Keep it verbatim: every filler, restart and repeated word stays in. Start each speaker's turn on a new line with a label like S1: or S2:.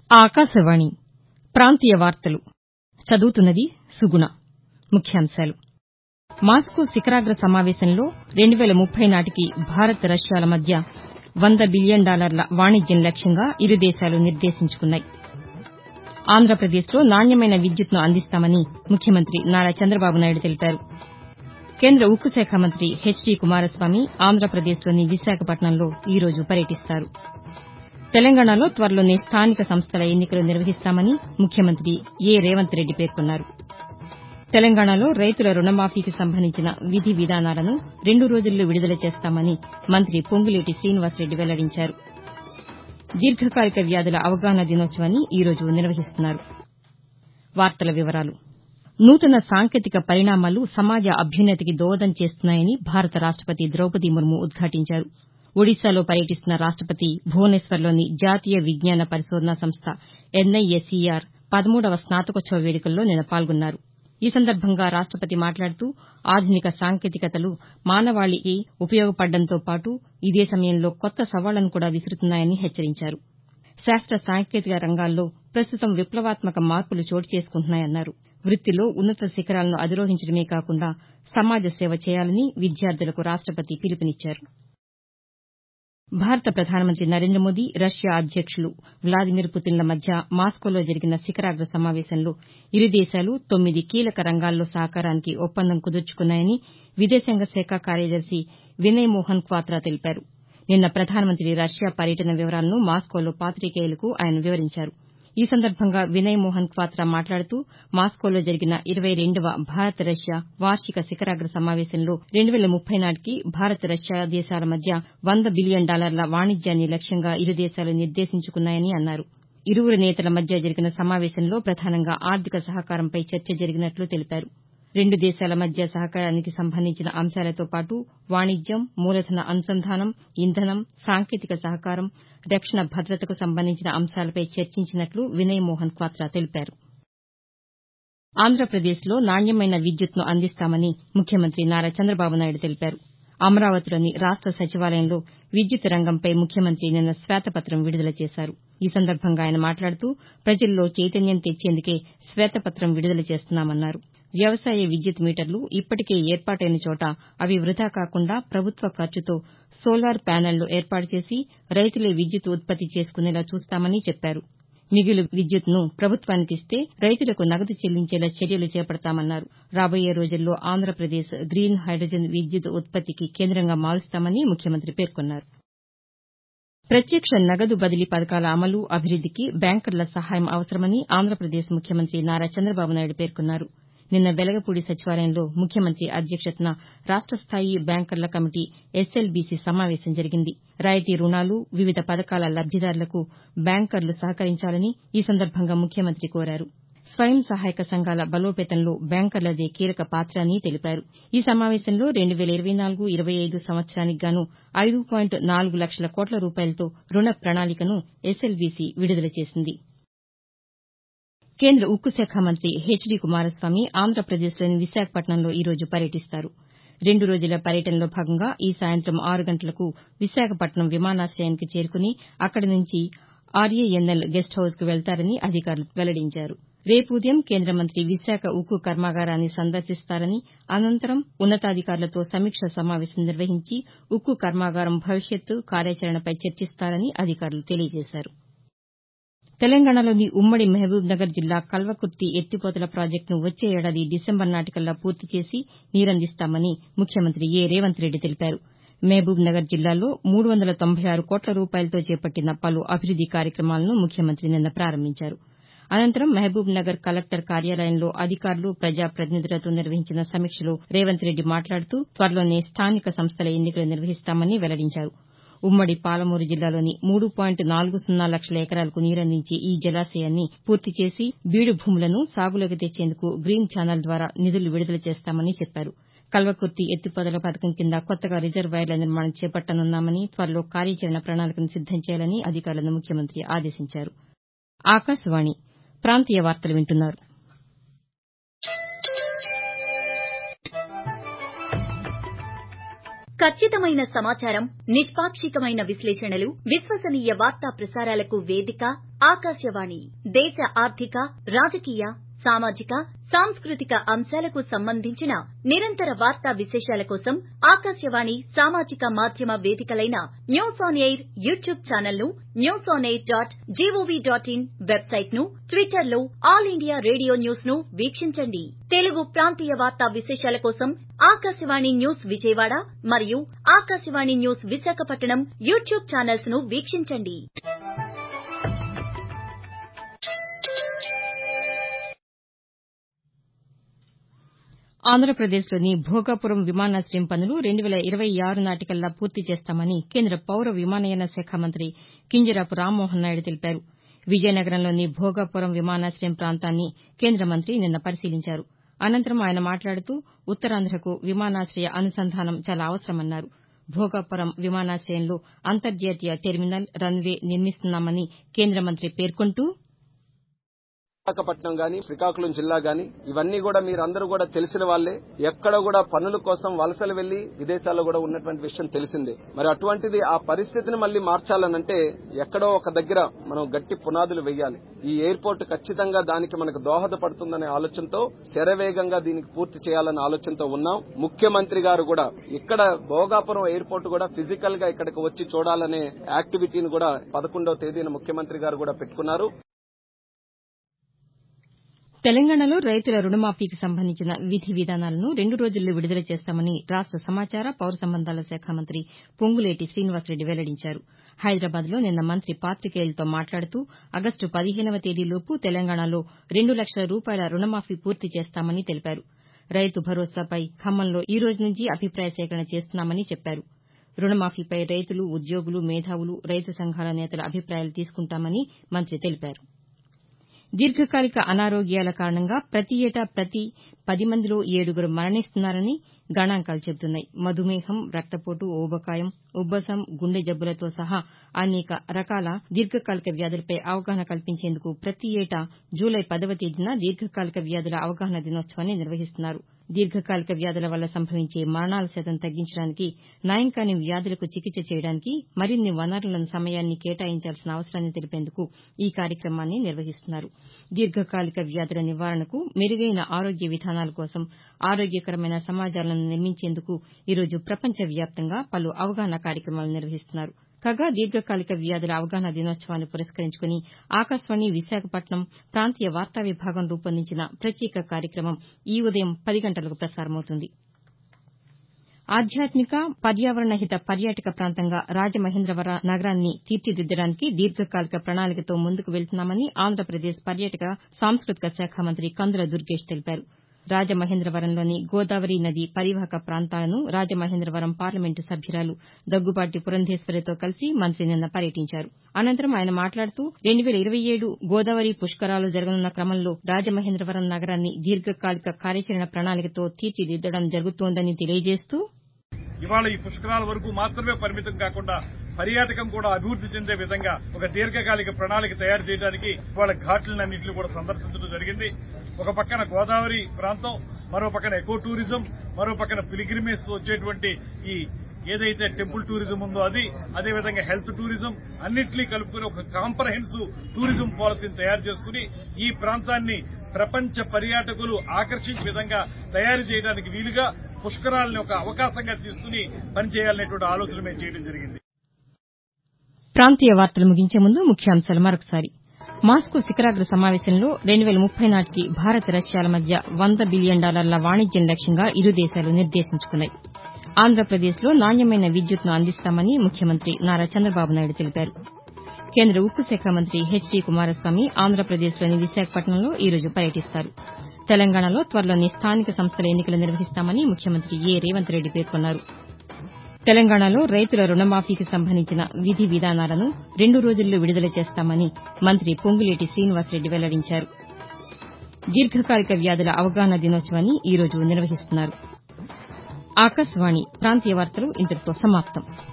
S1: ఆకాశవాణి ప్రాంతీయ వార్తలు చదువుతున్నది సుగుణ. ముఖ్యాంశాలు మాస్కో శిఖరాగ్ర సమావేశంలో రెండు వేల ముప్పై నాటికి భారత్ రష్యాల మధ్య వంద బిలియన్ డాలర్ల వాణిజ్యం లక్ష్యంగా ఇరు దేశాలు నిర్దేశించుకున్నాయి. ఆంధ్రప్రదేశ్లో నాణ్యమైన విద్యుత్తును అందిస్తామని ముఖ్యమంత్రి నారా చంద్రబాబు నాయుడు తెలిపారు. కేంద్ర ఉక్కు శాఖ మంత్రి హెచ్ డి కుమారస్వామి ఆంధ్రప్రదేశ్లోని విశాఖపట్నంలో ఈ రోజు పర్యటిస్తారు. తెలంగాణలో త్వరలోనే స్థానిక సంస్థల ఎన్నికలు నిర్వహిస్తామని ముఖ్యమంత్రి ఏ రేవంత్ రెడ్డి పేర్కొన్నారు. తెలంగాణలో రైతుల రుణమాఫీకి సంబంధించిన విధి విధానాలను రెండు రోజుల్లో విడుదల చేస్తామని మంత్రి పొంగులేటి శ్రీనివాసరెడ్డి వెల్లడించారు. దీర్ఘకాలిక వ్యాధుల అవగాహన దినోత్సవాన్ని ఈ రోజు నిర్వహిస్తున్నారు. నూతన సాంకేతిక పరిణామాలు సమాజ అభ్యున్నతికి దోహదం చేస్తున్నాయని భారత రాష్టపతి ద్రౌపది ముర్ము ఉద్ఘాటించారు. ఒడిశాలో పర్యటిస్తున్న రాష్టపతి భువనేశ్వర్లోని జాతీయ విజ్ఞాన పరిశోధనా సంస్థ ఎన్ఐఎస్ఈఆర్ పదమూడవ స్నాతకోత్సవ వేడుకల్లో నిన్న పాల్గొన్నారు. ఈ సందర్భంగా రాష్టపతి మాట్లాడుతూ ఆధునిక సాంకేతికతలు మానవాళికి ఉపయోగపడడంతో పాటు ఇదే సమయంలో కొత్త సవాళ్లను కూడా విసురుతున్నాయని హెచ్చరించారు. శాస్త్ర సాంకేతిక రంగాల్లో ప్రస్తుతం విప్లవాత్మక మార్పులు చోటు చేసుకుంటున్నాయన్నారు. వృత్తిలో ఉన్నత శిఖరాలను అధిరోహించడమే కాకుండా సమాజ సేవ చేయాలని విద్యార్థులకు రాష్టపతి పిలుపునిచ్చారు. భారత ప్రధానమంత్రి నరేంద్ర మోదీ రష్యా అధ్యక్షులు వ్లాదిమిర్ పుతిన్ల మధ్య మాస్కోలో జరిగిన శిఖరాగ్ర సమావేశంలో ఇరు దేశాలు తొమ్మిది కీలక రంగాల్లో సహకారానికి ఒప్పందం కుదుర్చుకున్నాయని విదేశాంగ శాఖ కార్యదర్శి వినయ్ మోహన్ క్వాత్రా తెలిపారు. నిన్న ప్రధానమంత్రి రష్యా పర్యటన వివరాలను మాస్కోలో పాతికేయులకు ఆయన వివరించారు. ఈ సందర్భంగా వినయ్ మోహన్ క్వాత్రా మాట్లాడుతూ మాస్కోలో జరిగిన ఇరవై రెండవ భారత్ రష్యా వార్షిక శిఖరాగ్ర సమావేశంలో రెండు వేల ముప్పై నాటికి భారత్ రష్యా దేశాల మధ్య వంద బిలియన్ డాలర్ల వాణిజ్యాన్ని లక్ష్యంగా ఇరు దేశాలు నిర్దేశించుకున్నాయని అన్నారు. ఇరువురు నేతల మధ్య జరిగిన సమావేశంలో ప్రధానంగా ఆర్థిక సహకారంపై చర్చ జరిగినట్లు తెలిపారు. రెండు దేశాల మధ్య సహకారానికి సంబంధించిన అంశాలతో పాటు వాణిజ్యం, మూలధన అనుసంధానం, ఇంధనం, సాంకేతిక సహకారం, రక్షణ భద్రతకు సంబంధించిన అంశాలపై చర్చించినట్లు వినయ్ మోహన్ క్వాత్రా తెలిపారు. ఆంధ్రప్రదేశ్లో నాణ్యమైన విద్యుత్తును అందిస్తామని ముఖ్యమంత్రి నారా చంద్రబాబు నాయుడు తెలిపారు. అమరావతిలోని రాష్ట సచివాలయంలో విద్యుత్ రంగంపై ముఖ్యమంత్రి నిన్న శ్వేతపత్రం విడుదల చేశారు. ఈ సందర్భంగా ఆయన మాట్లాడుతూ ప్రజల్లో చైతన్యం తెచ్చేందుకే శ్వేతపత్రం విడుదల చేస్తున్నామన్నారు. వ్యవసాయ విద్యుత్ మీటర్లు ఇప్పటికే ఏర్పాటైన చోట అవి వృథా కాకుండా ప్రభుత్వ ఖర్చుతో సోలార్ ప్యానెళ్లు ఏర్పాటు చేసి రైతులే విద్యుత్ ఉత్పత్తి చేసుకునేలా చూస్తామని చెప్పారు. మిగులు విద్యుత్తును ప్రభుత్వానికిస్తే రైతులకు నగదు చెల్లించేలా చర్యలు చేపడతామన్నారు. రాబోయే రోజుల్లో ఆంధ్రప్రదేశ్ గ్రీన్ హైడ్రోజన్ విద్యుత్ ఉత్పత్తికి కేంద్రంగా మారుస్తామని ముఖ్యమంత్రి పేర్కొన్నారు. ప్రత్యక్ష నగదు బదిలీ పథకాల అమలు, అభివృద్దికి బ్యాంకర్ల సహాయం అవసరమని ఆంధ్రప్రదేశ్ ముఖ్యమంత్రి నారా చంద్రబాబు నాయుడు పేర్కొన్నారు. నిన్న వెలగపూడి సచివాలయంలో ముఖ్యమంత్రి అధ్యక్షతన రాష్ట స్థాయి బ్యాంకర్ల కమిటీ ఎస్ఎల్బీసీ సమావేశం జరిగింది. రాయితీ రుణాలు, వివిధ పథకాల లబ్దిదారులకు బ్యాంకర్లు సహకరించాలని ఈ సందర్భంగా ముఖ్యమంత్రి కోరారు. స్వయం సహాయక సంఘాల బలోపేతంలో బ్యాంకర్లదే కీలక పాత్ర అని తెలిపారు. ఈ సమావేశంలో రెండు వేల ఇరవై నాలుగు ఇరవై ఐదు సంవత్సరానికి గాను ఐదు పాయింట్ నాలుగు లక్షల కోట్ల రూపాయలతో రుణ ప్రణాళికను ఎస్ఎల్బీసీ విడుదల చేసింది. కేంద్ర ఉక్కు శాఖ మంత్రి హెచ్ డి కుమారస్వామి ఆంధ్రప్రదేశ్లోని విశాఖపట్నంలో ఈ రోజు పర్యటిస్తారు. రెండు రోజుల పర్యటనలో భాగంగా ఈ సాయంత్రం ఆరు గంటలకు విశాఖపట్నం విమానాశయానికి చేరుకుని అక్కడి నుంచి ఆర్ఏఎన్ఎల్ గెస్ట్ హౌజ్కు వెళ్తారని అధికారులు వెల్లడించారు. రేపు ఉదయం కేంద్ర మంత్రి విశాఖ ఉక్కు కర్మాగారాన్ని సందర్శిస్తారని, అనంతరం ఉన్నతాధికారులతో సమీక్ష సమావేశం నిర్వహించి ఉక్కు కర్మాగారం భవిష్యత్తు కార్యాచరణపై చర్చిస్తారని అధికారులు తెలియజేశారు. తెలంగాణలోని ఉమ్మడి మహబూబ్నగర్ జిల్లా కల్వకుర్తి ఎత్తిపోతల ప్రాజెక్టును వచ్చే ఏడాది డిసెంబర్ నాటికల్లా పూర్తి చేసి నీరందిస్తామని ముఖ్యమంత్రి ఏ రేవంత్ రెడ్డి తెలిపారు. మహబూబ్నగర్ జిల్లాలో మూడు వందల తొంభై ఆరు కోట్ల రూపాయలతో చేపట్టిన పలు అభివృద్ది కార్యక్రమాలను ముఖ్యమంత్రి నిన్న ప్రారంభించారు. అనంతరం మహబూబ్నగర్ కలెక్టర్ కార్యాలయంలో అధికారులు, ప్రజాప్రతినిధులతో నిర్వహించిన సమీక్షలో రేవంత్ రెడ్డి మాట్లాడుతూ త్వరలోనే స్థానిక సంస్థల ఎన్నికలు నిర్వహిస్తామని వెల్లడించారు. ఉమ్మడి పాలమూరు జిల్లాలోని మూడు పాయింట్ నాలుగు సున్నా లక్షల ఎకరాలకు నీరందించే ఈ జలాశయాన్ని పూర్తి చేసి బీడు భూములను సాగులోకి తెచ్చేందుకు గ్రీన్ ఛానల్ ద్వారా నిధులు విడుదల చేస్తామని చెప్పారు. కల్వకుర్తి ఎత్తిపోతల పథకం కింద కొత్తగా రిజర్వాయర్ల నిర్మాణం చేపట్టనున్నామని, త్వరలో కార్యాచరణ ప్రణాళికను సిద్దం చేయాలని అధికారులను ముఖ్యమంత్రి ఆదేశించారు. ఆకాశవాణి ప్రాంతీయ వార్తలు వింటున్నారు.
S2: ఖచ్చితమైన సమాచారం, నిష్పాక్షికమైన విశ్లేషణలు, విశ్వసనీయ వార్తా ప్రసారాలకు వేదిక ఆకాశవాణి. దేశ ఆర్థిక, రాజకీయ, సామాజిక, సాంస్కృతిక అంశాలకు సంబంధించిన నిరంతర వార్తా విశేషాల కోసం ఆకాశవాణి సామాజిక మాధ్యమ వేదికలైన news on air YouTube channel ను, news on air dot GOV dot in website ను, ట్విట్టర్ లో ఆల్ ఇండియా రేడియో న్యూస్ ను వీక్షించండి. తెలుగు ప్రాంతీయ వార్తా విశేషాల కోసం ఆకాశవాణి న్యూస్ విజయవాడ మరియు Akashvani news Visakhapatnam YouTube channels ను వీక్షించండి.
S1: ఆంధ్రప్రదేశ్లోని భోగాపురం విమానాశయం పనులు రెండు వేల ఇరవై ఆరు నాటికల్లా పూర్తి చేస్తామని కేంద్ర పౌర విమానయాన శాఖ మంత్రి కింజరాపు రామ్మోహన్ నాయుడు తెలిపారు. విజయనగరంలోని భోగాపురం విమానాశయం ప్రాంతాన్ని కేంద్ర మంత్రి నిన్న పరిశీలించారు. అనంతరం ఆయన మాట్లాడుతూ ఉత్తరాంధ్రకు విమానాశయ అనుసంధానం చాలా అవసరమన్నారు. భోగాపురం విమానాశయంలో అంతర్జాతీయ టెర్మినల్, రన్వే నిర్మిస్తున్నామని కేంద్ర మంత్రి పేర్కొంటూ
S3: విశాఖపట్నం గాని, శ్రీకాకుళం జిల్లా గాని ఇవన్నీ కూడా మీరందరూ కూడా తెలిసిన వాళ్లే. ఎక్కడ కూడా పనుల కోసం వలసలు వెళ్లి విదేశాల్లో కూడా ఉన్నటువంటి విషయం తెలిసిందే. మరి అటువంటిది ఆ పరిస్థితిని మళ్లీ మార్చాలనంటే ఎక్కడో ఒక దగ్గర మనం గట్టి పునాదులు వేయాలి. ఈ ఎయిర్పోర్ట్ ఖచ్చితంగా దానికి మనకు దోహదపడుతుందనే ఆలోచనతో శరవేగంగా దీనికి పూర్తి చేయాలనే ఆలోచనతో ఉన్నాం. ముఖ్యమంత్రి గారు కూడా ఇక్కడ భోగాపురం ఎయిర్పోర్ట్ కూడా ఫిజికల్ గా ఇక్కడికి వచ్చి చూడాలనే యాక్టివిటీని కూడా పదకొండవ తేదీన ముఖ్యమంత్రి గారు కూడా పెట్టుకున్నారు.
S1: తెలంగాణలో రైతుల రుణమాఫీకి సంబంధించిన విధి విధానాలను రెండు రోజుల్లో విడుదల చేస్తామని రాష్ట సమాచార, పౌర సంబంధాల శాఖ మంత్రి పొంగులేటి శ్రీనివాసరెడ్డి వెల్లడించారు. హైదరాబాద్లో నిన్న మంత్రి పాతికేయులతో మాట్లాడుతూ ఆగస్టు పదిహేనవ తేదీలోపు తెలంగాణలో రెండు లక్షల రూపాయల రుణమాఫీ పూర్తి చేస్తామని తెలిపారు. రైతు భరోసాపై ఖమ్మంలో ఈ రోజు నుంచి అభిప్రాయ సేకరణ చేస్తున్నామని చెప్పారు. రుణమాఫీపై రైతులు, ఉద్యోగులు, మేధావులు, రైతు సంఘాల నేతల అభిప్రాయాలు తీసుకుంటామని మంత్రి తెలిపారు. దీర్ఘకాలిక అనారోగ్యాల కారణంగా ప్రతి ఏటా ప్రతి పది మందిలో ఏడుగురు మరణిస్తున్నారని గణాంకాలు చెబుతున్నాయి. మధుమేహం, రక్తపోటు, ఊబకాయం, ఉబ్బసం, గుండె జబ్బులతో సహా అనేక రకాల దీర్ఘకాలిక వ్యాధులపై అవగాహన కల్పించేందుకు ప్రతి ఏటా జూలై పదవ తేదీన దీర్ఘకాలిక వ్యాధుల అవగాహన దినోత్సవాన్ని నిర్వహిస్తున్నారు. దీర్ఘకాలిక వ్యాధుల వల్ల సంభవించే మరణాల శాతం తగ్గించడానికి, నయం కాని వ్యాధులకు చికిత్స చేయడానికి మరిన్ని వనరులను, సమయాన్ని కేటాయించాల్సిన అవసరాన్ని తెలిపేందుకు ఈ కార్యక్రమాన్ని నిర్వహిస్తున్నారు. దీర్ఘకాలిక వ్యాధుల నివారణకు, మెరుగైన ఆరోగ్య విధానాల కోసం ఆరోగ్యకరమైన సమాజాలను నిర్మించేందుకు ఈరోజు ప్రపంచ వ్యాప్తంగా పలు అవగాహన కార్యక్రమాలు నిర్వహిస్తున్నారు. కాగా దీర్ఘకాలిక వ్యాధుల అవగాహన దినోత్సవాన్ని పురస్కరించుకుని ఆకాశవాణి విశాఖపట్నం ప్రాంతీయ వార్తా విభాగం రూపొందించిన ప్రత్యేక కార్యక్రమం ఈ ఉదయం పది గంటలకు ప్రసారమవుతుంది. ఆధ్యాత్మిక, పర్యావరణ హిత పర్యాటక ప్రాంతంగా రాజమహేంద్రవరం నగరాన్ని తీర్చిదిద్దడానికి దీర్ఘకాలిక ప్రణాళికతో ముందుకు వెళ్తున్నామని ఆంధ్రప్రదేశ్ పర్యాటక, సాంస్కృతిక శాఖ మంత్రి కందుల దుర్గేష్ తెలిపారు. రాజమహేంద్రవరంలోని గోదావరి నది పరివాహక ప్రాంతాలను రాజమహేంద్రవరం పార్లమెంటు సభ్యురాలు దగ్గుబాటి పురంధేశ్వరితో కలిసి మంత్రి నిన్న పర్యటించారు. అనంతరం ఆయన మాట్లాడుతూ రెండు వేల ఇరవై ఏడు గోదావరి పుష్కరాలు జరగనున్న క్రమంలో రాజమహేంద్రవరం నగరాన్ని దీర్ఘకాలిక కార్యాచరణ ప్రణాళికతో తీర్చిదిద్దడం జరుగుతోందని తెలియజేస్తూ
S4: ఇవాళ ఈ పుష్కరాల వరకు మాత్రమే పరిమితం కాకుండా పర్యాటకం కూడా అభివృద్ది చెందే విధంగా ఒక దీర్ఘకాలిక ప్రణాళిక తయారు చేయడానికి ఇవాళ ఘాట్లన్నింటినీ కూడా సందర్శించడం జరిగింది. ఒక పక్కన గోదావరి ప్రాంతం, మరో పక్కన ఎకో టూరిజం, మరో పక్కన పిలిగ్రిమేజ్ వచ్చేటువంటి ఈ ఏదైతే టెంపుల్ టూరిజం ఉందో అది, అదేవిధంగా హెల్త్ టూరిజం అన్నింటినీ కలుపుకుని ఒక కాంప్రహెన్సివ్ టూరిజం పాలసీని తయారు చేసుకుని ఈ ప్రాంతాన్ని ప్రపంచ పర్యాటకులు ఆకర్షించే విధంగా తయారు చేయడానికి వీలుగా పుష్కరాలని ఒక అవకాశంగా తీసుకుని పనిచేయాలనేటువంటి ఆలోచన మేము చేయడం జరిగింది.
S1: ప్రాంతీయ వార్తలు ముగించే ముందు ముఖ్యాంశాలు మరొకసారి. మాస్కో శిఖరాగ్ర సమావేశంలో రెండు వేల ముప్పై నాటికి భారత్, రష్యాల మధ్య వంద బిలియన్ డాలర్ల వాణిజ్యం లక్ష్యంగా ఇరు దేశాలు నిర్దేశించుకున్నాయి. ఆంధ్రప్రదేశ్లో నాణ్యమైన విద్యుత్తును అందిస్తామని ముఖ్యమంత్రి నారా చంద్రబాబు నాయుడు తెలిపారు. కేంద్ర ఉక్కు శాఖ మంత్రి హెచ్ డి కుమారస్వామి ఆంధ్రప్రదేశ్లోని విశాఖపట్నంలో ఈ రోజు పర్యటిస్తారు. తెలంగాణలో త్వరలోనే స్థానిక సంస్థల ఎన్నికలు నిర్వహిస్తామని ముఖ్యమంత్రి ఏ రేవంత్ రెడ్డి పేర్కొన్నారు. తెలంగాణలో రైతుల రుణమాఫీకి సంబంధించిన విధి విధానాలను రెండు రోజుల్లో విడుదల చేస్తామని మంత్రి పొంగులేటి శ్రీనివాసరెడ్డి వెల్లడించారు. దీర్ఘకాలిక వ్యాధుల అవగాహన దినోత్సవాన్ని ఈ రోజు నిర్వహిస్తున్నారు. ఆకాశవాణి ప్రాంతీయ వార్తలు ఇంతటితో సమాప్తం.